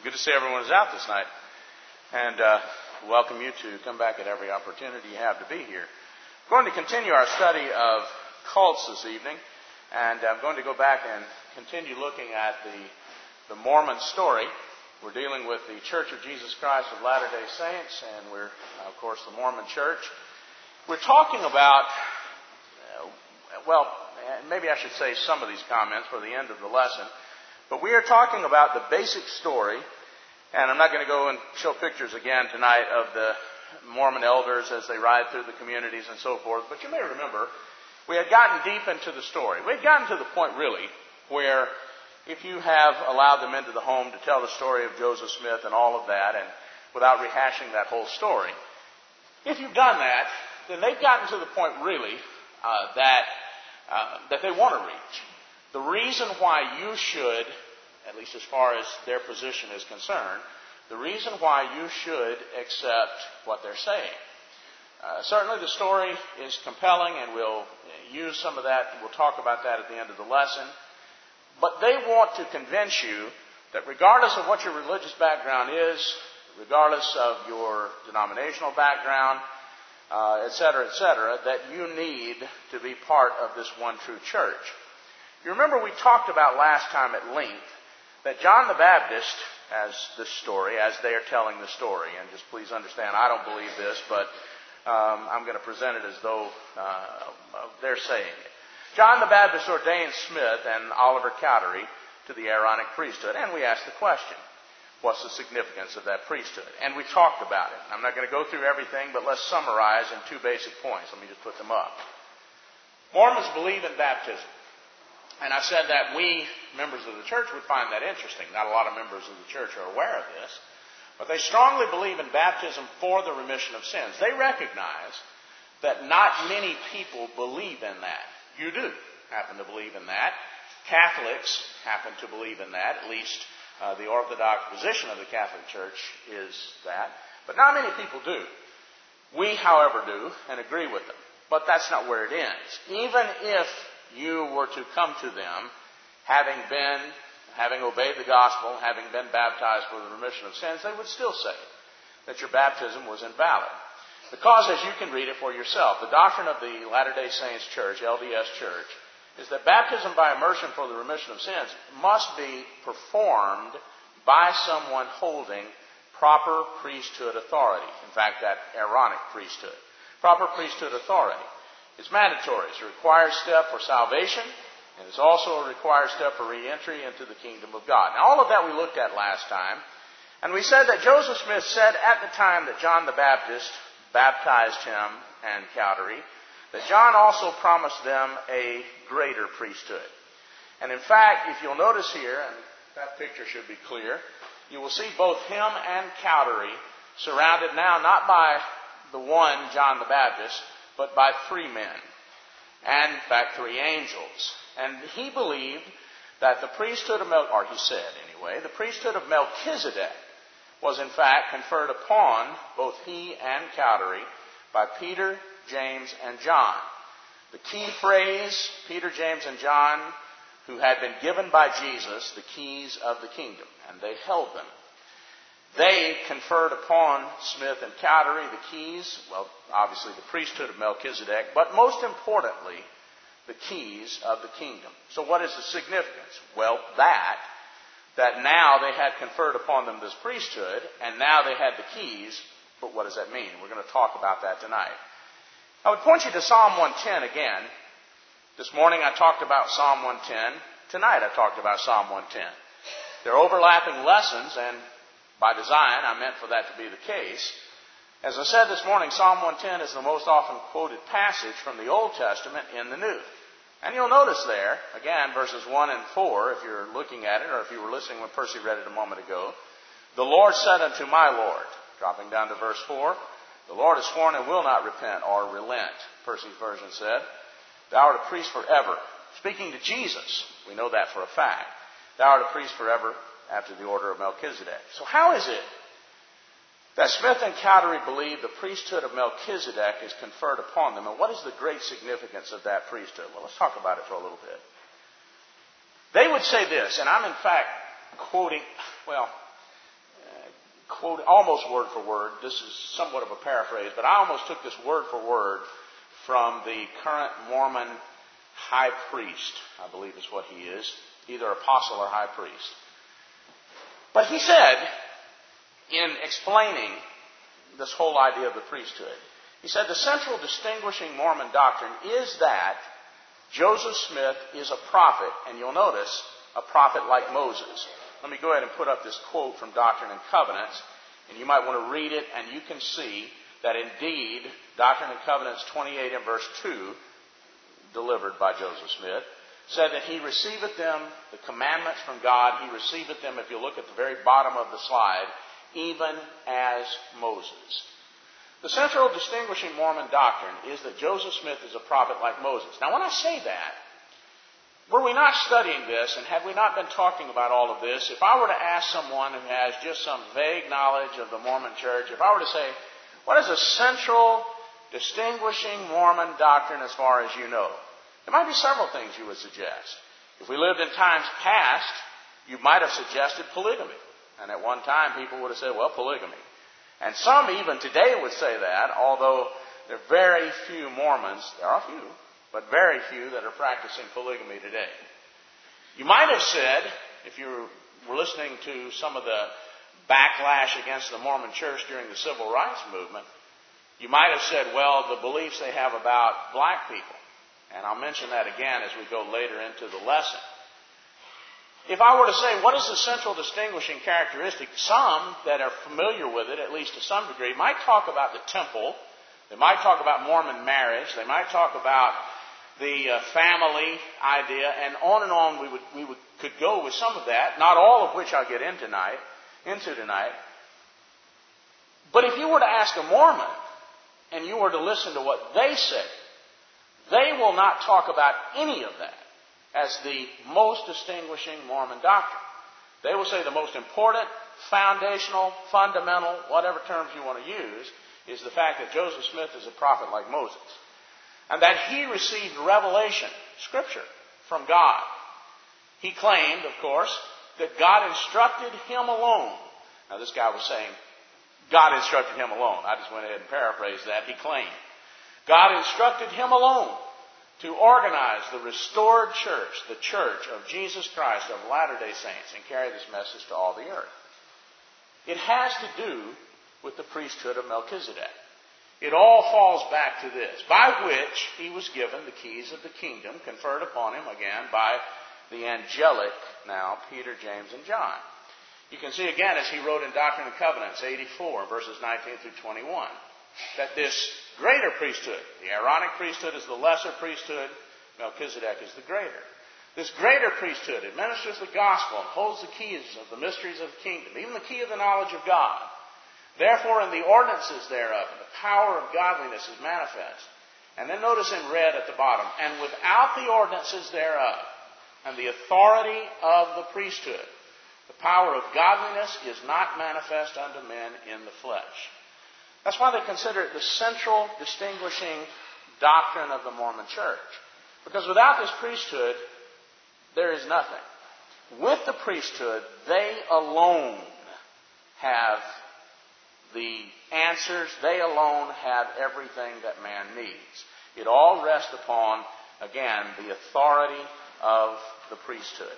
Good to see everyone is out this night. And welcome you to come back at every opportunity you have to be here. We're going to continue our study of cults this evening. And I'm going to go back and continue looking at the Mormon story. We're dealing with the Church of Jesus Christ of Latter-day Saints, and we're, of course, the Mormon Church. We're talking about, maybe I should say some of these comments for the end of the lesson, but we are talking about the basic story, and I'm not going to go and show pictures again tonight of the Mormon elders as they ride through the communities and so forth, but you may remember we had gotten deep into the story. We had gotten to the point, really, where if you have allowed them into the home to tell the story of Joseph Smith and all of that, and without rehashing that whole story, if you've done that, then they've gotten to the point, really, that they want to reach. The reason why you should, at least as far as their position is concerned, the reason why you should accept what they're saying. Certainly the story is compelling, and we'll use some of that. We'll talk about that at the end of the lesson. But they want to convince you that regardless of what your religious background is, regardless of your denominational background, etc., that you need to be part of this one true church. You remember we talked about last time at length that John the Baptist, as this story, as they are telling the story, and just please understand, I don't believe this, but I'm going to present it as though they're saying it. John the Baptist ordained Smith and Oliver Cowdery to the Aaronic priesthood, and we asked the question, what's the significance of that priesthood? And we talked about it. I'm not going to go through everything, but let's summarize in two basic points. Let me just put them up. Mormons believe in baptism. And I said that we, members of the church, would find that interesting. Not a lot of members of the church are aware of this. But they strongly believe in baptism for the remission of sins. They recognize that not many people believe in that. You do happen to believe in that. Catholics happen to believe in that. At least the orthodox position of the Catholic Church is that. But not many people do. We, however, do and agree with them. But that's not where it ends. Even if you were to come to them having obeyed the gospel, having been baptized for the remission of sins, they would still say that your baptism was invalid. Because, as you can read it for yourself, the doctrine of the Latter-day Saints Church, LDS Church, is that baptism by immersion for the remission of sins must be performed by someone holding proper priesthood authority. In fact, that Aaronic priesthood. Proper priesthood authority. It's mandatory. It's a required step for salvation, and it's also a required step for re-entry into the kingdom of God. Now, all of that we looked at last time, and we said that Joseph Smith said at the time that John the Baptist baptized him and Cowdery, that John also promised them a greater priesthood. And in fact, if you'll notice here, and that picture should be clear, you will see both him and Cowdery surrounded now not by the one, John the Baptist, but by three men, and in fact 3 angels. And he believed that the priesthood of the priesthood of Melchizedek was in fact conferred upon both he and Cowdery by Peter, James, and John. The key phrase, Peter, James, and John, who had been given by Jesus the keys of the kingdom, and they held them. They conferred upon Smith and Cowdery the keys, obviously the priesthood of Melchizedek, but most importantly, the keys of the kingdom. So what is the significance? Well, that now they had conferred upon them this priesthood, and now they had the keys, but what does that mean? We're going to talk about that tonight. I would point you to Psalm 110 again. This morning I talked about Psalm 110. Tonight I talked about Psalm 110. They're overlapping lessons, and by design, I meant for that to be the case. As I said this morning, Psalm 110 is the most often quoted passage from the Old Testament in the New. And you'll notice there, again, verses 1 and 4, if you're looking at it, or if you were listening when Percy read it a moment ago, the Lord said unto my Lord, dropping down to verse 4, the Lord has sworn and will not repent or relent, Percy's version said, thou art a priest forever. Speaking to Jesus, we know that for a fact. Thou art a priest forever, after the order of Melchizedek. So how is it that Smith and Cowdery believe the priesthood of Melchizedek is conferred upon them? And what is the great significance of that priesthood? Well, let's talk about it for a little bit. They would say this, and I'm in fact quoting, quote almost word for word. This is somewhat of a paraphrase, but I almost took this word for word from the current Mormon high priest, I believe is what he is, either apostle or high priest. But he said, in explaining this whole idea of the priesthood, he said the central distinguishing Mormon doctrine is that Joseph Smith is a prophet, and you'll notice, a prophet like Moses. Let me go ahead and put up this quote from Doctrine and Covenants, and you might want to read it, and you can see that indeed, Doctrine and Covenants 28 and verse 2, delivered by Joseph Smith, said that he receiveth them, the commandments from God, he receiveth them, if you look at the very bottom of the slide, even as Moses. The central distinguishing Mormon doctrine is that Joseph Smith is a prophet like Moses. Now, when I say that, were we not studying this, and had we not been talking about all of this, if I were to ask someone who has just some vague knowledge of the Mormon church, if I were to say, what is the central distinguishing Mormon doctrine as far as you know? There might be several things you would suggest. If we lived in times past, you might have suggested polygamy. And at one time, people would have said, well, polygamy. And some even today would say that, although there are very few Mormons, there are few, but very few that are practicing polygamy today. You might have said, if you were listening to some of the backlash against the Mormon church during the civil rights movement, you might have said, well, the beliefs they have about black people. And I'll mention that again as we go later into the lesson. If I were to say, what is the central distinguishing characteristic? Some that are familiar with it, at least to some degree, might talk about the temple. They might talk about Mormon marriage. They might talk about the family idea, and on we could go with some of that, not all of which I'll get into tonight. But if you were to ask a Mormon, and you were to listen to what they say, they will not talk about any of that as the most distinguishing Mormon doctrine. They will say the most important, foundational, fundamental, whatever terms you want to use, is the fact that Joseph Smith is a prophet like Moses. And that he received revelation, Scripture, from God. He claimed, of course, that God instructed him alone. Now this guy was saying, God instructed him alone. I just went ahead and paraphrased that. He claimed. God instructed him alone to organize the restored church, the church of Jesus Christ of Latter-day Saints, and carry this message to all the earth. It has to do with the priesthood of Melchizedek. It all falls back to this, by which he was given the keys of the kingdom, conferred upon him again by the angelic, now, Peter, James, and John. You can see again, as he wrote in Doctrine and Covenants 84, verses 19 through 21, that this greater priesthood, the Aaronic priesthood is the lesser priesthood, Melchizedek is the greater. This greater priesthood administers the gospel and holds the keys of the mysteries of the kingdom, even the key of the knowledge of God. Therefore, in the ordinances thereof, the power of godliness is manifest. And then notice in red at the bottom, and without the ordinances thereof, and the authority of the priesthood, the power of godliness is not manifest unto men in the flesh. That's why they consider it the central distinguishing doctrine of the Mormon church. Because without this priesthood, there is nothing. With the priesthood, they alone have the answers. They alone have everything that man needs. It all rests upon, again, the authority of the priesthood.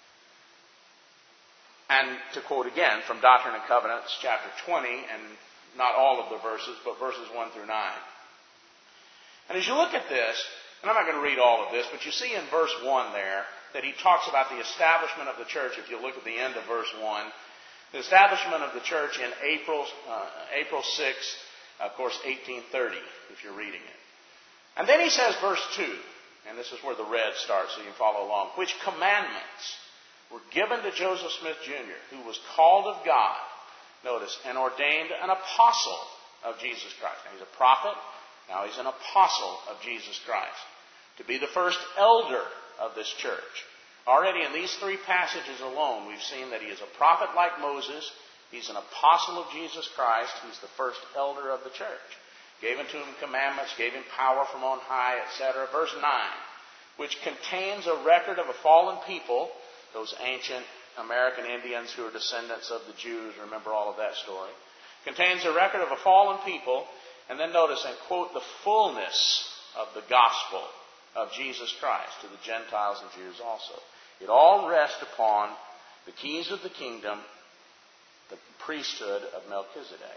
And to quote again from Doctrine and Covenants, chapter 20, and not all of the verses, but verses 1 through 9. And as you look at this, and I'm not going to read all of this, but you see in verse 1 there that he talks about the establishment of the church. If you look at the end of verse 1, the establishment of the church in April 6th, of course, 1830, if you're reading it. And then he says, verse 2, and this is where the red starts so you can follow along, which commandments were given to Joseph Smith Jr., who was called of God, notice, and ordained an apostle of Jesus Christ. Now, he's a prophet. Now he's an apostle of Jesus Christ, to be the first elder of this church. Already in these three passages alone, we've seen that he is a prophet like Moses. He's an apostle of Jesus Christ. He's the first elder of the church. Gave unto him commandments, gave him power from on high, etc. Verse 9, which contains a record of a fallen people, those ancient American Indians who are descendants of the Jews. Remember all of that story. Contains a record of a fallen people. And then notice, and quote, the fullness of the gospel of Jesus Christ to the Gentiles and Jews also. It all rests upon the keys of the kingdom, the priesthood of Melchizedek.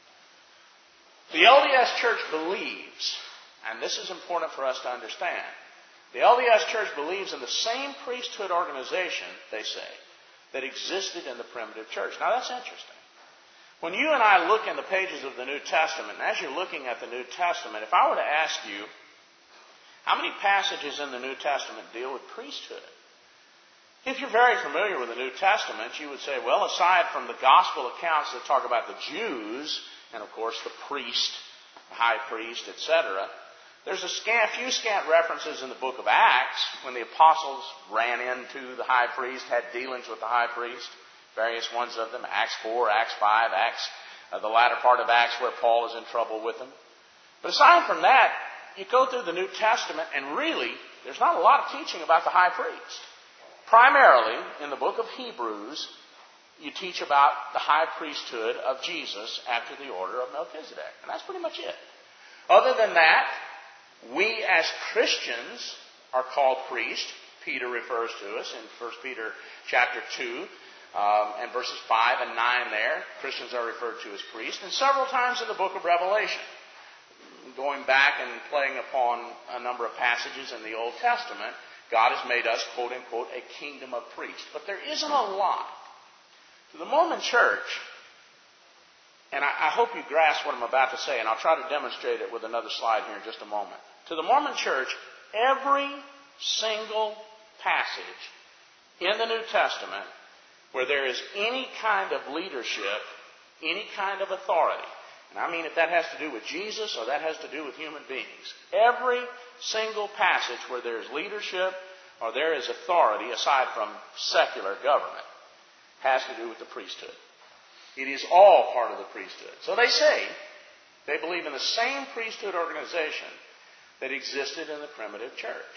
The LDS Church believes, and this is important for us to understand, the LDS Church believes in the same priesthood organization, they say, that existed in the primitive church. Now that's interesting. When you and I look in the pages of the New Testament, and as you're looking at the New Testament, if I were to ask you, how many passages in the New Testament deal with priesthood? If you're very familiar with the New Testament, you would say, well, aside from the gospel accounts that talk about the Jews, and of course the priest, the high priest, etc., there's a few scant references in the book of Acts when the apostles ran into the high priest, had dealings with the high priest, various ones of them, Acts 4, Acts 5, the latter part of Acts where Paul is in trouble with them. But aside from that, you go through the New Testament and really, there's not a lot of teaching about the high priest. Primarily, in the book of Hebrews, you teach about the high priesthood of Jesus after the order of Melchizedek. And that's pretty much it. Other than that, we as Christians are called priests. Peter refers to us in 1 Peter chapter 2 and verses 5 and 9 there. Christians are referred to as priests. And several times in the book of Revelation, going back and playing upon a number of passages in the Old Testament, God has made us, quote unquote, a kingdom of priests. But there isn't a lot. To the Mormon Church, and I hope you grasp what I'm about to say, and I'll try to demonstrate it with another slide here in just a moment. To the Mormon Church, every single passage in the New Testament where there is any kind of leadership, any kind of authority, and I mean if that has to do with Jesus or that has to do with human beings, every single passage where there is leadership or there is authority aside from secular government has to do with the priesthood. It is all part of the priesthood. So they say they believe in the same priesthood organization that existed in the primitive church.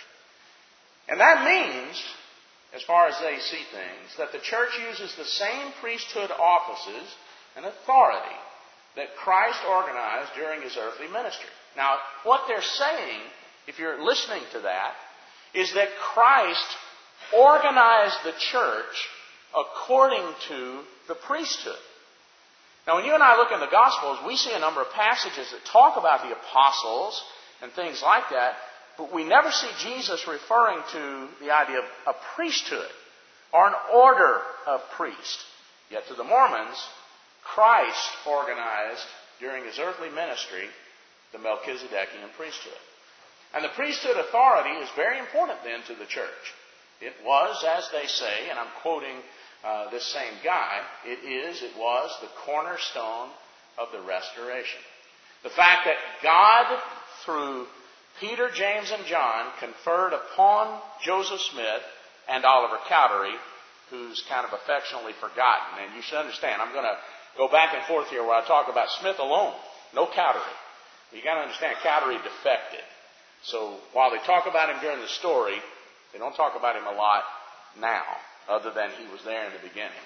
And that means, as far as they see things, that the church uses the same priesthood offices and authority that Christ organized during his earthly ministry. Now, what they're saying, if you're listening to that, is that Christ organized the church according to the priesthood. Now, when you and I look in the Gospels, we see a number of passages that talk about the apostles and things like that, but we never see Jesus referring to the idea of a priesthood or an order of priests. Yet to the Mormons, Christ organized during his earthly ministry the Melchizedekian priesthood. And the priesthood authority is very important then to the church. It was, as they say, and I'm quoting this same guy, it was the cornerstone of the restoration. The fact that God, through Peter, James, and John, conferred upon Joseph Smith and Oliver Cowdery, who's kind of affectionately forgotten. And you should understand, I'm going to go back and forth here where I talk about Smith alone, no Cowdery. You got to understand, Cowdery defected. So while they talk about him during the story, they don't talk about him a lot now, other than he was there in the beginning.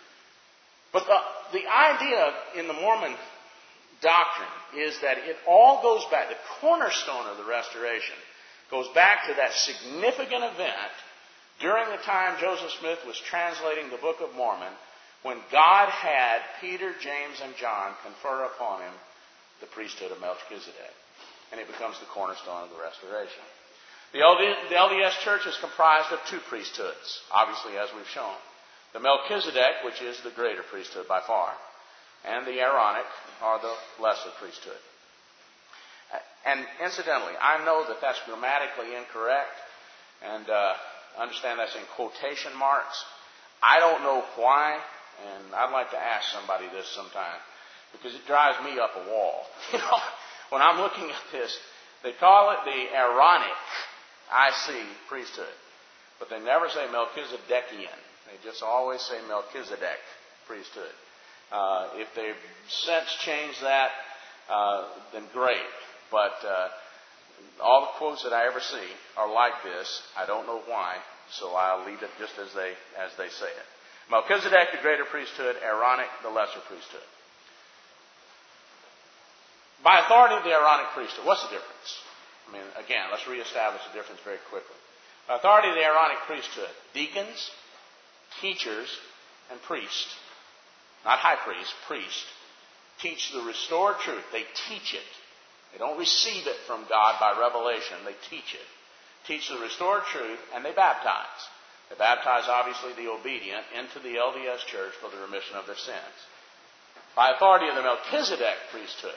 But the idea in the Mormon doctrine is that it all goes back, the cornerstone of the restoration goes back to that significant event during the time Joseph Smith was translating the Book of Mormon, when God had Peter, James, and John confer upon him the priesthood of Melchizedek. And it becomes the cornerstone of the restoration. The LDS Church is comprised of two priesthoods, obviously, as we've shown. The Melchizedek, which is the greater priesthood by far, and the Aaronic, are the lesser priesthood. And incidentally, I know that that's grammatically incorrect, and understand that's in quotation marks. I don't know why, and I'd like to ask somebody this sometime, because it drives me up a wall. You know, when I'm looking at this, they call it the Aaronic, priesthood. But they never say Melchizedekian. They just always say Melchizedek priesthood. If they've since changed that, then great. But all the quotes that I ever see are like this. I don't know why, so I'll leave it just as they say it. Melchizedek, the greater priesthood. Aaronic, the lesser priesthood. By authority of the Aaronic priesthood, what's the difference? I mean, again, let's reestablish the difference very quickly. By authority of the Aaronic priesthood, deacons, teachers, and priests, not high priest, priest, teach the restored truth. They teach it. They don't receive it from God by revelation. They teach it. Teach the restored truth, and they baptize. They baptize, obviously, the obedient into the LDS church for the remission of their sins. By authority of the Melchizedek priesthood,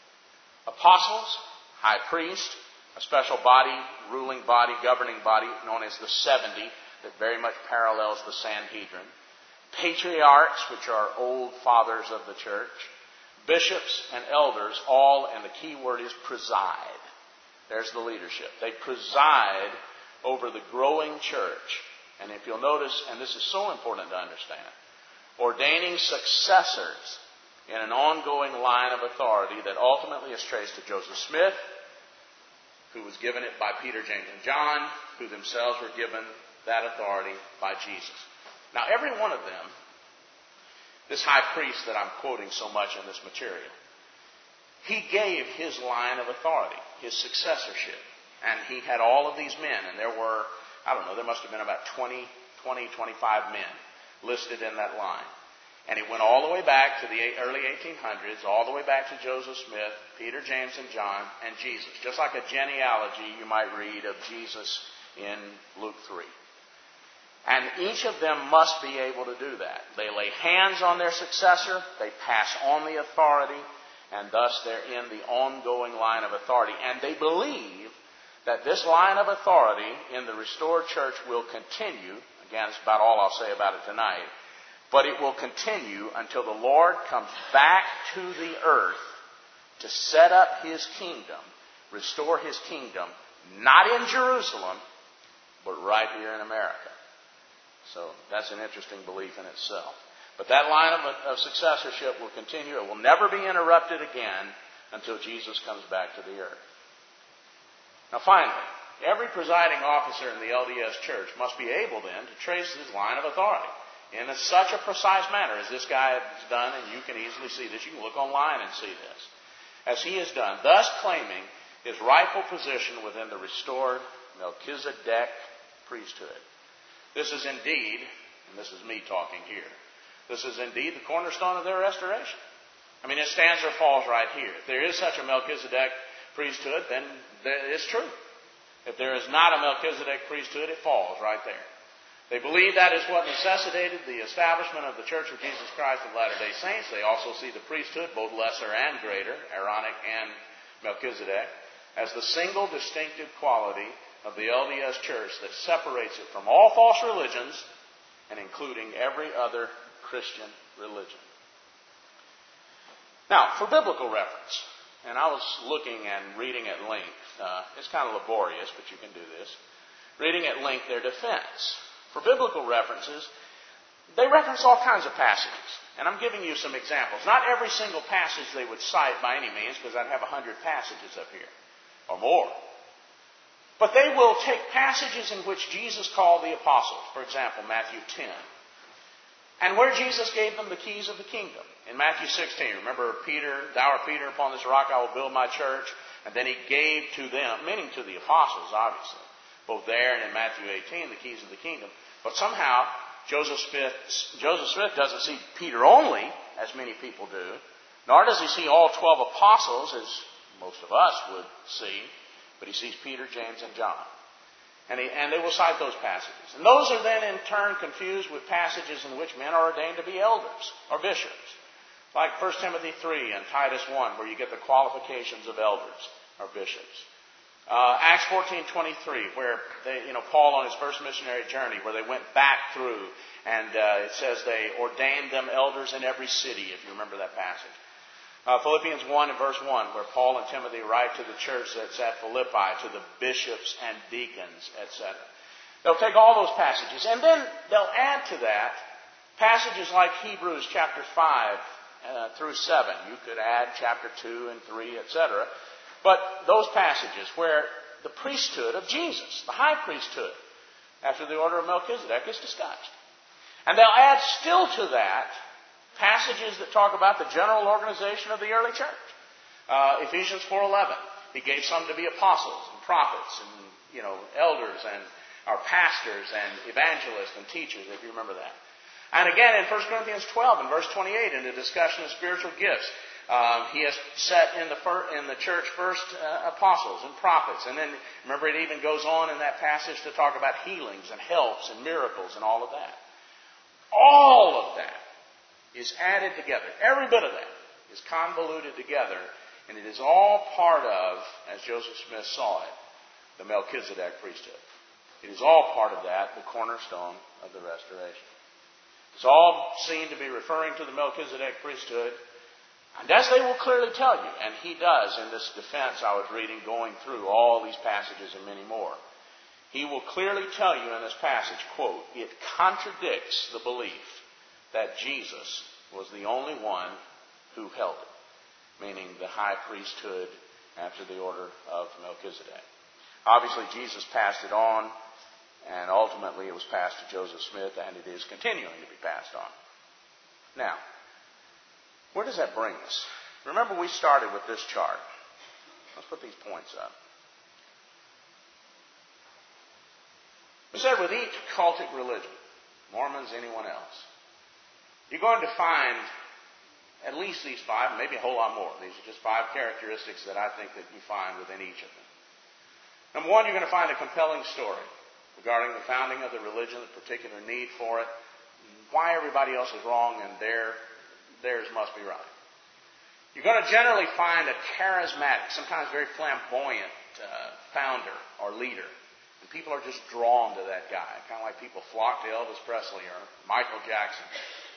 apostles, high priest, a special body, ruling body, governing body known as the 70 that very much parallels the Sanhedrin. Patriarchs, which are old fathers of the church. Bishops and elders, all, and the key word is preside. There's the leadership. They preside over the growing church. And if you'll notice, and this is so important to understand, ordaining successors in an ongoing line of authority that ultimately is traced to Joseph Smith, who was given it by Peter, James, and John, who themselves were given that authority by Jesus. Now, every one of them, this high priest that I'm quoting so much in this material, he gave his line of authority, his successorship. And he had all of these men, and there were, there must have been about 25 men listed in that line. And it went all the way back to the early 1800s, all the way back to Joseph Smith, Peter, James, and John, and Jesus. Just like a genealogy you might read of Jesus in Luke 3. And each of them must be able to do that. They lay hands on their successor, they pass on the authority, and thus they're in the ongoing line of authority. And they believe that this line of authority in the restored church will continue. Again, it's about all I'll say about it tonight. But it will continue until the Lord comes back to the earth to set up His kingdom, restore His kingdom, not in Jerusalem, but right here in America. So that's an interesting belief in itself. But that line of successorship will continue. It will never be interrupted again until Jesus comes back to the earth. Now finally, every presiding officer in the LDS church must be able then to trace his line of authority in such a precise manner as this guy has done, and you can easily see this. You can look online and see this. As he has done, thus claiming his rightful position within the restored Melchizedek priesthood. This is indeed, and this is me talking here, this is indeed the cornerstone of their restoration. I mean, it stands or falls right here. If there is such a Melchizedek priesthood, then it's true. If there is not a Melchizedek priesthood, it falls right there. They believe that is what necessitated the establishment of the Church of Jesus Christ of Latter-day Saints. They also see the priesthood, both lesser and greater, Aaronic and Melchizedek, as the single distinctive quality of the LDS Church that separates it from all false religions and including every other Christian religion. Now, for biblical reference, and I was looking and reading at length, it's kind of laborious, but you can do this, reading at length their defense. For biblical references, they reference all kinds of passages. And I'm giving you some examples. Not every single passage they would cite by any means, because I'd have 100 passages up here, or more. But they will take passages in which Jesus called the apostles, for example, Matthew 10, and where Jesus gave them the keys of the kingdom. In Matthew 16, remember Peter, thou art Peter, upon this rock I will build my church. And then he gave to them, meaning to the apostles, obviously, both there and in Matthew 18, the keys of the kingdom. But somehow, Joseph Smith doesn't see Peter only, as many people do, nor does he see all 12 apostles, as most of us would see, but he sees Peter, James, and John. And they will cite those passages. And those are then in turn confused with passages in which men are ordained to be elders or bishops. Like 1 Timothy 3 and Titus 1, where you get the qualifications of elders or bishops. Acts 14:23, where Paul on his first missionary journey, where they went back through, and it says they ordained them elders in every city, if you remember that passage. Philippians 1 and verse 1, where Paul and Timothy write to the church that's at Philippi, to the bishops and deacons, etc. They'll take all those passages, and then they'll add to that passages like Hebrews chapter 5 through 7. You could add chapter 2 and 3, etc. But those passages where the priesthood of Jesus, the high priesthood, after the order of Melchizedek, is discussed. And they'll add still to that passages that talk about the general organization of the early church. Ephesians 4:11. He gave some to be apostles and prophets and, elders and our pastors and evangelists and teachers, if you remember that. And again in 1 Corinthians 12 and verse 28 in the discussion of spiritual gifts, he has set in the church first apostles and prophets. And then, remember, it even goes on in that passage to talk about healings and helps and miracles and all of that. All of that is added together. Every bit of that is convoluted together. And it is all part of, as Joseph Smith saw it, the Melchizedek priesthood. It is all part of that, the cornerstone of the restoration. It's all seen to be referring to the Melchizedek priesthood. And as they will clearly tell you, and he does in this defense I was reading, going through all these passages and many more, he will clearly tell you in this passage, quote, it contradicts the belief that Jesus was the only one who held it, meaning the high priesthood after the order of Melchizedek. Obviously, Jesus passed it on, and ultimately it was passed to Joseph Smith, and it is continuing to be passed on. Now, where does that bring us? Remember, we started with this chart. Let's put these points up. We said with each cultic religion, Mormons, anyone else, you're going to find at least these 5, maybe a whole lot more. These are just 5 characteristics that I think that you find within each of them. Number 1, you're going to find a compelling story regarding the founding of the religion, the particular need for it, why everybody else is wrong and theirs must be right. You're going to generally find a charismatic, sometimes very flamboyant founder or leader. And people are just drawn to that guy, kind of like people flock to Elvis Presley or Michael Jackson.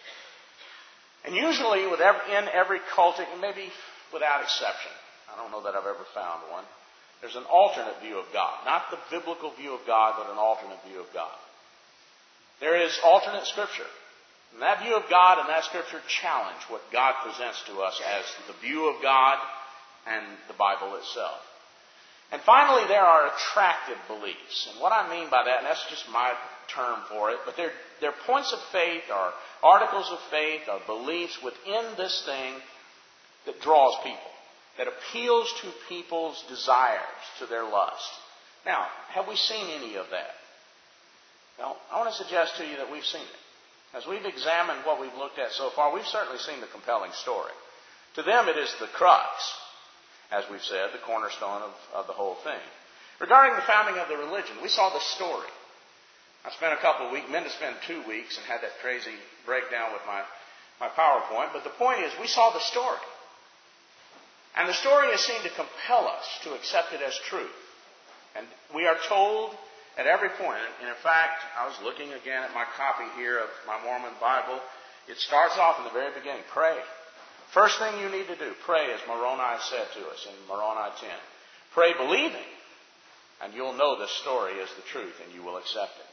And usually in every cultic, maybe without exception, I don't know that I've ever found one, there's an alternate view of God. Not the biblical view of God, but an alternate view of God. There is alternate Scripture. And that view of God and that Scripture challenge what God presents to us as the view of God and the Bible itself. And finally, there are attractive beliefs. And what I mean by that, and that's just my term for it, but they're points of faith or articles of faith or beliefs within this thing that draws people, that appeals to people's desires, to their lust. Now, have we seen any of that? Well, I want to suggest to you that we've seen it. As we've examined what we've looked at so far, we've certainly seen the compelling story. To them, it is the crux, as we've said, the cornerstone of the whole thing. Regarding the founding of the religion, we saw the story. I spent a couple of weeks, meant to spend 2 weeks, and had that crazy breakdown with my PowerPoint. But the point is, we saw the story. And the story is seen to compel us to accept it as truth. And we are told at every point, and in fact, I was looking again at my copy here of my Mormon Bible. It starts off in the very beginning, pray. First thing you need to do, pray, as Moroni said to us in Moroni 10. Pray believing, and you'll know this story is the truth, and you will accept it.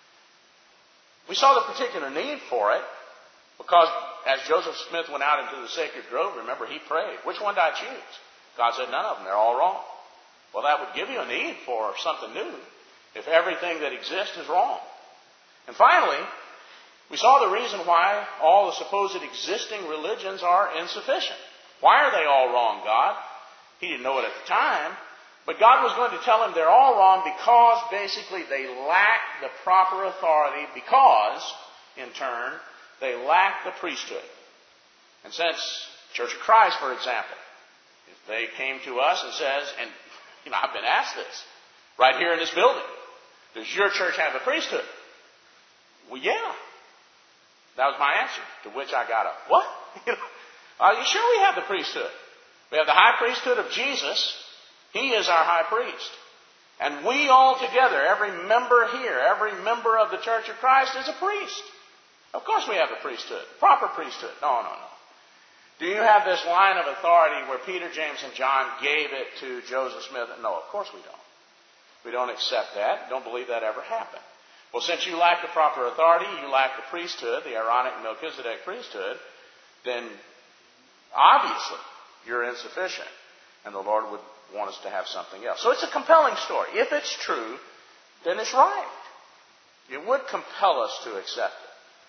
We saw the particular need for it, because as Joseph Smith went out into the sacred grove, remember, he prayed. Which one did I choose? God said, none of them. They're all wrong. Well, that would give you a need for something new if everything that exists is wrong. And finally, we saw the reason why all the supposed existing religions are insufficient. Why are they all wrong, God? He didn't know it at the time, but God was going to tell him they're all wrong because basically they lack the proper authority, because, in turn, they lack the priesthood. And since Church of Christ, for example, if they came to us and says, and I've been asked this, right here in this building, does your church have a priesthood? Well, yeah. That was my answer, to which I got up. What? Are you sure we have the priesthood? We have the high priesthood of Jesus. He is our high priest. And we all together, every member here, every member of the Church of Christ is a priest. Of course we have the priesthood, proper priesthood. No. Do you have this line of authority where Peter, James, and John gave it to Joseph Smith? No, of course we don't. We don't accept that. Don't believe that ever happened. Well, since you lack the proper authority, you lack the priesthood, the Aaronic Melchizedek priesthood, then obviously you're insufficient. And the Lord would want us to have something else. So it's a compelling story. If it's true, then it's right. It would compel us to accept it.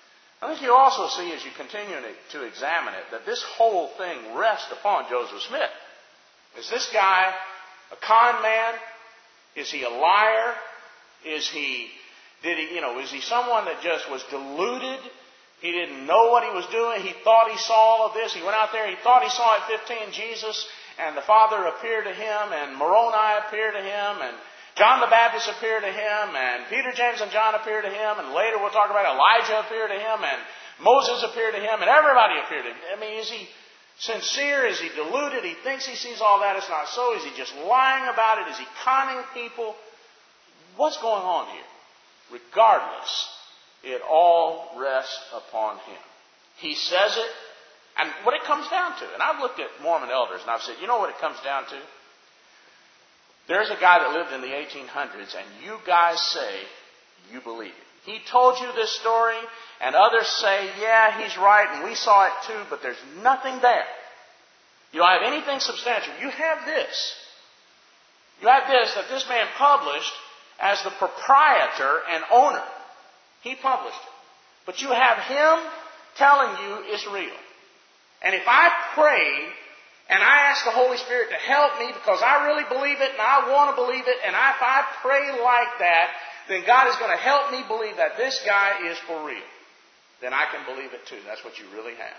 I think you also see, as you continue to examine it, that this whole thing rests upon Joseph Smith. Is this guy a con man? Is he a liar? Is he someone that just was deluded? He didn't know what he was doing. He thought he saw all of this. He went out there. He thought he saw at 15 Jesus, and the Father appeared to him, and Moroni appeared to him, and John the Baptist appeared to him, and Peter, James, and John appeared to him, and later we'll talk about Elijah appeared to him, and Moses appeared to him, and everybody appeared to him. I mean, is he sincere? Is he deluded? He thinks he sees all that. It's not so. Is he just lying about it? Is he conning people? What's going on here? Regardless, it all rests upon him. He says it, and what it comes down to, and I've looked at Mormon elders, and I've said, you know what it comes down to? There's a guy that lived in the 1800s, and you guys say you believe it. He told you this story, and others say, yeah, he's right, and we saw it too, but there's nothing there. You don't have anything substantial. You have this. You have this that this man published as the proprietor and owner. He published it. But you have him telling you it's real. And if I pray and I ask the Holy Spirit to help me because I really believe it and I want to believe it, and if I pray like that, then God is going to help me believe that this guy is for real. Then I can believe it too. That's what you really have.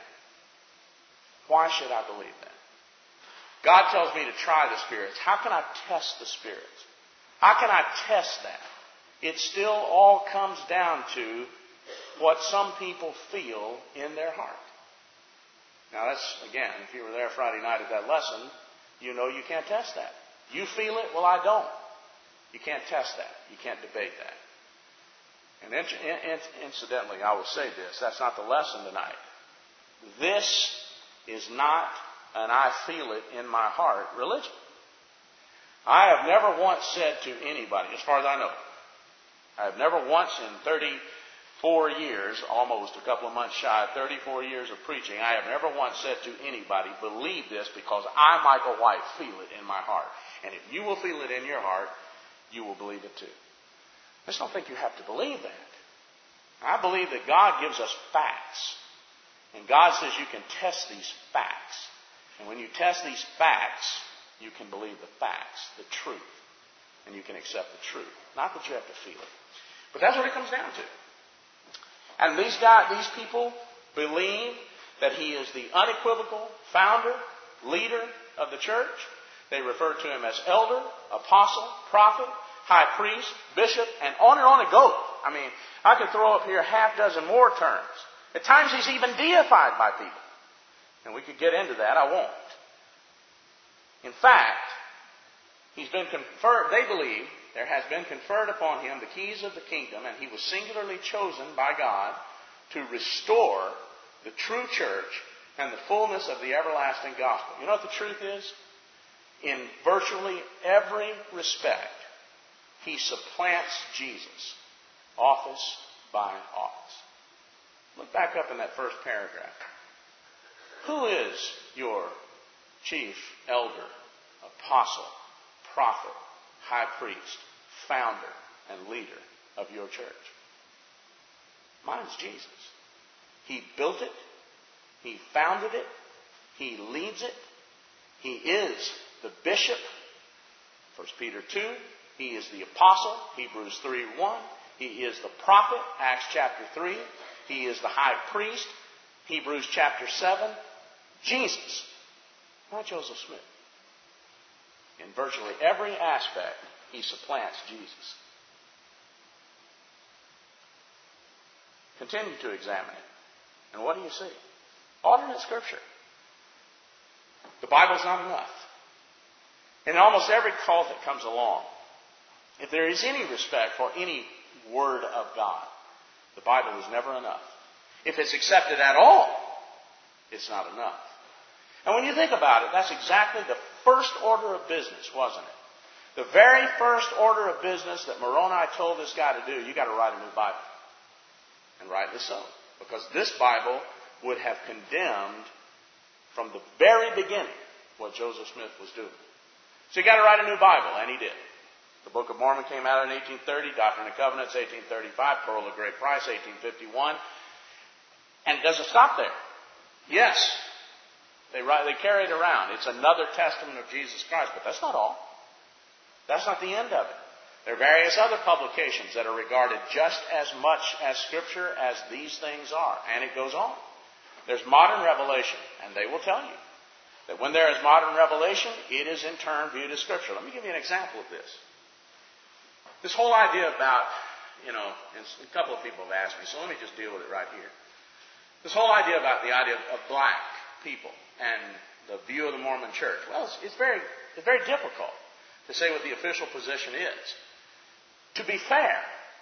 Why should I believe that? God tells me to try the spirits. How can I test the spirits? How can I test that? It still all comes down to what some people feel in their heart. Now that's, again, if you were there Friday night at that lesson, you know you can't test that. You feel it? Well, I don't. You can't test that. You can't debate that. And incidentally, I will say this. That's not the lesson tonight. This is not an I feel it in my heart religion. I have never once said to anybody, as far as I know, I have never once in 34 years, almost a couple of months shy of 34 years of preaching, I have never once said to anybody, believe this because I, Michael White, feel it in my heart. And if you will feel it in your heart, you will believe it too. I just don't think you have to believe that. I believe that God gives us facts. And God says you can test these facts. And when you test these facts, you can believe the facts, the truth. And you can accept the truth. Not that you have to feel it. But that's what it comes down to. And these people believe that he is the unequivocal founder, leader of the church. They refer to him as elder, apostle, prophet, high priest, bishop, and on it goes. I mean, I could throw up here a half dozen more terms. At times he's even deified by people. And we could get into that. I won't. In fact, he's been conferred, they believe, there has been conferred upon him the keys of the kingdom, and he was singularly chosen by God to restore the true church and the fullness of the everlasting gospel. You know what the truth is? In virtually every respect, he supplants Jesus, office by office. Look back up in that first paragraph. Who is your chief elder, apostle, prophet, high priest, founder, and leader of your church? Mine's Jesus. He built it. He founded it. He leads it. He is the bishop. 1 Peter 2. He is the apostle. Hebrews 3:1. He is the prophet. Acts chapter 3. He is the high priest. Hebrews chapter 7. Jesus. Not Joseph Smith. In virtually every aspect, he supplants Jesus. Continue to examine it. And what do you see? Alternate scripture. The Bible's not enough. In almost every cult that comes along, if there is any respect for any word of God, the Bible is never enough. If it's accepted at all, it's not enough. And when you think about it, that's exactly the first order of business, wasn't it? The very first order of business that Moroni told this guy to do, you got to write a new Bible. And rightly so. Because this Bible would have condemned from the very beginning what Joseph Smith was doing. So you got to write a new Bible, and he did. The Book of Mormon came out in 1830, Doctrine and Covenants, 1835, Pearl of Great Price, 1851. And does it stop there? Yes. They carry it around. It's another testament of Jesus Christ. But that's not all. That's not the end of it. There are various other publications that are regarded just as much as Scripture as these things are. And it goes on. There's modern revelation. And they will tell you that when there is modern revelation, it is in turn viewed as Scripture. Let me give you an example of this. This whole idea about, and a couple of people have asked me, so let me just deal with it right here. This whole idea about the idea of black people and the view of the Mormon Church. Well, it's very difficult to say what the official position is. To be fair,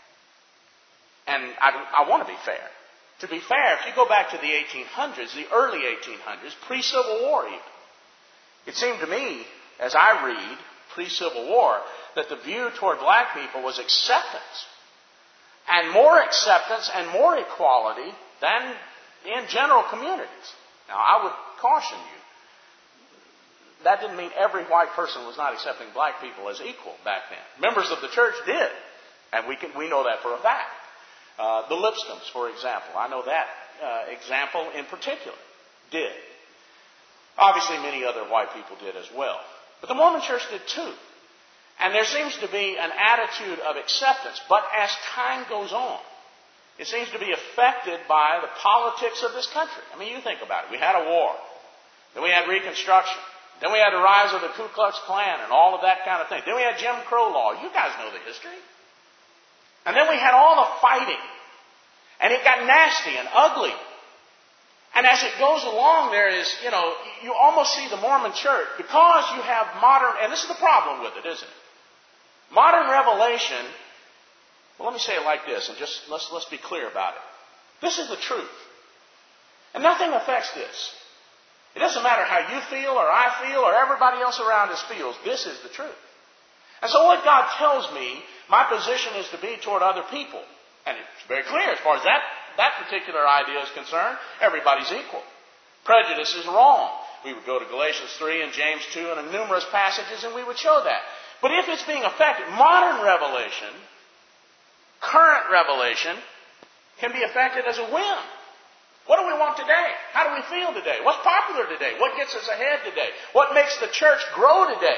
and I want to be fair. To be fair, if you go back to the 1800s, the early 1800s, pre-Civil War even, it seemed to me, as I read pre-Civil War, that the view toward black people was acceptance. And more acceptance and more equality than in general communities. Now, I would caution you, that didn't mean every white person was not accepting black people as equal back then. Members of the church did, and we know that for a fact. The Lipscombs, for example, I know that example in particular did. Obviously, many other white people did as well. But the Mormon Church did too. And there seems to be an attitude of acceptance. But as time goes on, it seems to be affected by the politics of this country. I mean, you think about it. We had a war. Then we had Reconstruction. Then we had the rise of the Ku Klux Klan and all of that kind of thing. Then we had Jim Crow law. You guys know the history. And then we had all the fighting. And it got nasty and ugly. And as it goes along, there is, you almost see the Mormon Church, because you have modern, and this is the problem with it, isn't it? Modern revelation, well, let me say it like this, and just let's be clear about it. This is the truth. And nothing affects this. It doesn't matter how you feel or I feel or everybody else around us feels. This is the truth. And so what God tells me, my position is to be toward other people. And it's very clear as far as that particular idea is concerned. Everybody's equal. Prejudice is wrong. We would go to Galatians 3 and James 2 and numerous passages and we would show that. But if it's being affected, modern revelation, current revelation, can be affected as a whim. What do we want today? How do we feel today? What's popular today? What gets us ahead today? What makes the church grow today?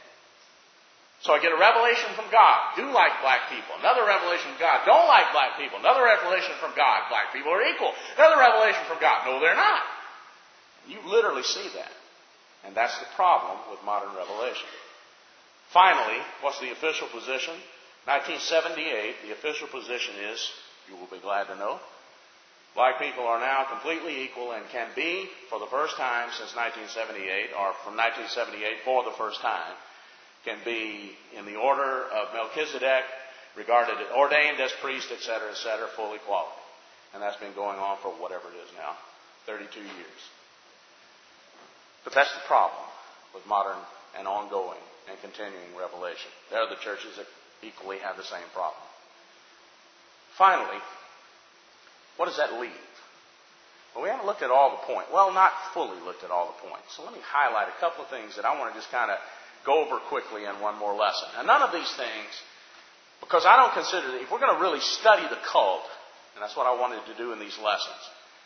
So I get a revelation from God. Do like black people. Another revelation from God. Don't like black people. Another revelation from God. Black people are equal. Another revelation from God. No, they're not. You literally see that. And that's the problem with modern revelation. Finally, what's the official position? 1978, the official position is, you will be glad to know, black people are now completely equal and can be, for the first time since 1978, or from 1978 for the first time, can be in the order of Melchizedek, regarded, ordained as priest, etc., full equality. And that's been going on for whatever it is now, 32 years. But that's the problem with modern and ongoing and continuing revelation. There are the churches that equally have the same problem. Finally, what does that leave? Well, we haven't looked at all the points. Well, not fully looked at all the points. So let me highlight a couple of things that I want to just kind of go over quickly in one more lesson. And none of these things, because I don't consider that if we're going to really study the cult, and that's what I wanted to do in these lessons,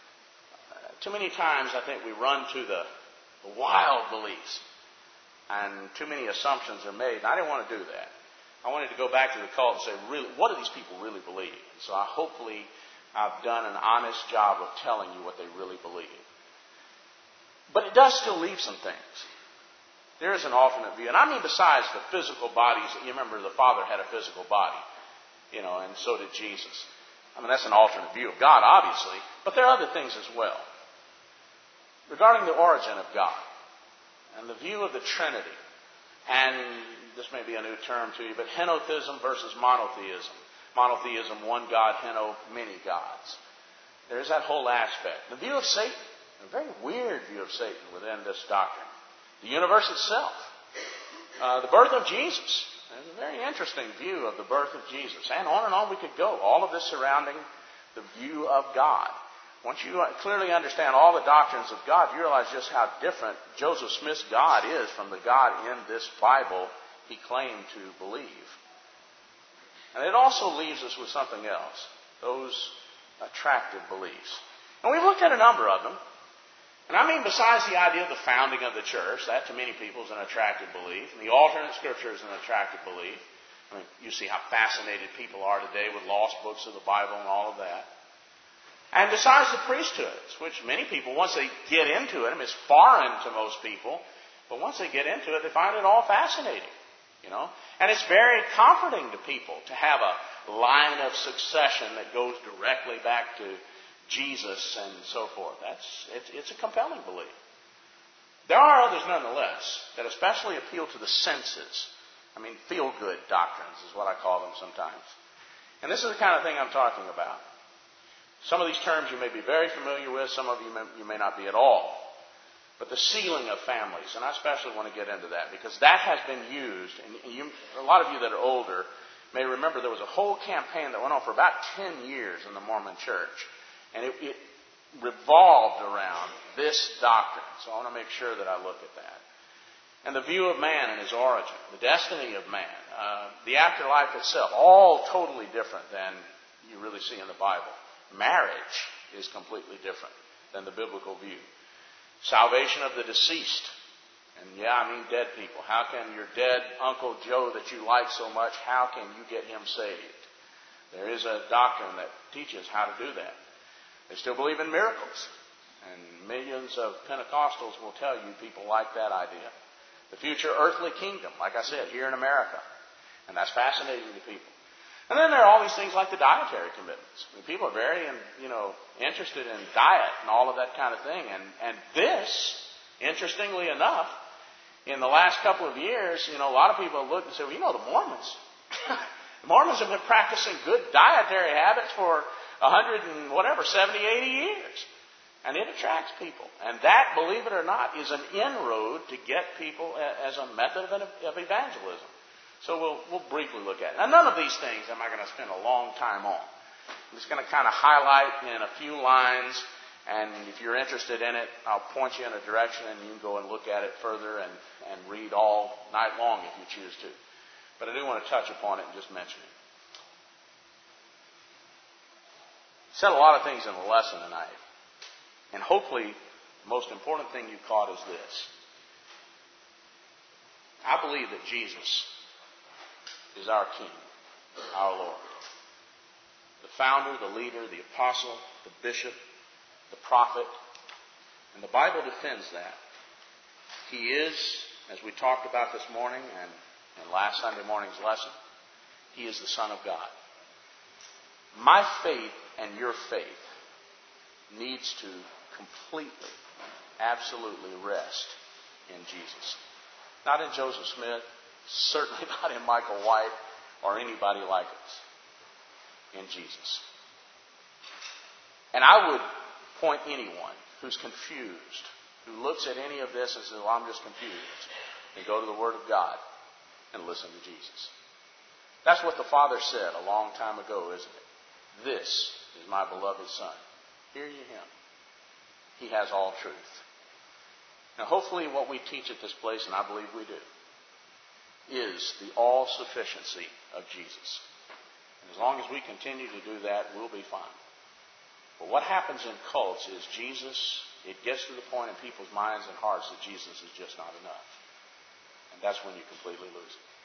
too many times I think we run to the wild beliefs, and too many assumptions are made. And I didn't want to do that. I wanted to go back to the cult and say, really, what do these people really believe? And so hopefully I've done an honest job of telling you what they really believe. But it does still leave some things. There is an alternate view. And I mean besides the physical bodies. You remember the Father had a physical body. And so did Jesus. I mean, that's an alternate view of God, obviously. But there are other things as well. Regarding the origin of God and the view of the Trinity. And this may be a new term to you, but henotheism versus monotheism. Monotheism, one God, heno, many gods. There's that whole aspect. The view of Satan, a very weird view of Satan within this doctrine. The universe itself. The birth of Jesus. There's a very interesting view of the birth of Jesus. And on we could go. All of this surrounding the view of God. Once you clearly understand all the doctrines of God, you realize just how different Joseph Smith's God is from the God in this Bible he claimed to believe. And it also leaves us with something else. Those attractive beliefs. And we've looked at a number of them. And I mean, besides the idea of the founding of the church, that to many people is an attractive belief. And the alternate scripture is an attractive belief. I mean, you see how fascinated people are today with lost books of the Bible and all of that. And besides the priesthoods, which many people, once they get into it, I mean, it's foreign to most people, but once they get into it, they find it all fascinating, you know. And it's very comforting to people to have a line of succession that goes directly back to Jesus and so forth. It's a compelling belief. There are others nonetheless that especially appeal to the senses. I mean, feel-good doctrines is what I call them sometimes. And this is the kind of thing I'm talking about. Some of these terms you may be very familiar with, some of you may not be at all. But the sealing of families, and I especially want to get into that because that has been used, and a lot of you that are older may remember there was a whole campaign that went on for about 10 years in the Mormon Church. And it revolved around this doctrine. So I want to make sure that I look at that. And the view of man and his origin, the destiny of man, the afterlife itself, all totally different than you really see in the Bible. Marriage is completely different than the biblical view. Salvation of the deceased. And yeah, I mean dead people. How can your dead Uncle Joe that you like so much, how can you get him saved? There is a doctrine that teaches how to do that. They still believe in miracles. And millions of Pentecostals will tell you people like that idea. The future earthly kingdom, like I said, here in America. And that's fascinating to people. And then there are all these things like the dietary commitments. I mean, people are very, interested in diet and all of that kind of thing. And this, interestingly enough, in the last couple of years, a lot of people have looked and said, well, the Mormons. The Mormons have been practicing good dietary habits for 70, 80 years. And it attracts people. And that, believe it or not, is an inroad to get people as a method of evangelism. So we'll briefly look at it. Now, none of these things am I going to spend a long time on. I'm just going to kind of highlight in a few lines. And if you're interested in it, I'll point you in a direction and you can go and look at it further and read all night long if you choose to. But I do want to touch upon it and just mention it. Said a lot of things in the lesson tonight. And hopefully, the most important thing you caught is this. I believe that Jesus is our King, our Lord. The founder, the leader, the apostle, the bishop, the prophet. And the Bible defends that. He is, as we talked about this morning and in last Sunday morning's lesson, He is the Son of God. My faith and your faith needs to completely, absolutely rest in Jesus. Not in Joseph Smith, certainly not in Michael White or anybody like us. In Jesus. And I would point anyone who's confused, who looks at any of this and says, well, I'm just confused, and go to the Word of God and listen to Jesus. That's what the Father said a long time ago, isn't it? This is my beloved Son. Hear ye Him. He has all truth. Now, hopefully what we teach at this place, and I believe we do, is the all-sufficiency of Jesus. And as long as we continue to do that, we'll be fine. But what happens in cults is it gets to the point in people's minds and hearts that Jesus is just not enough. And that's when you completely lose it.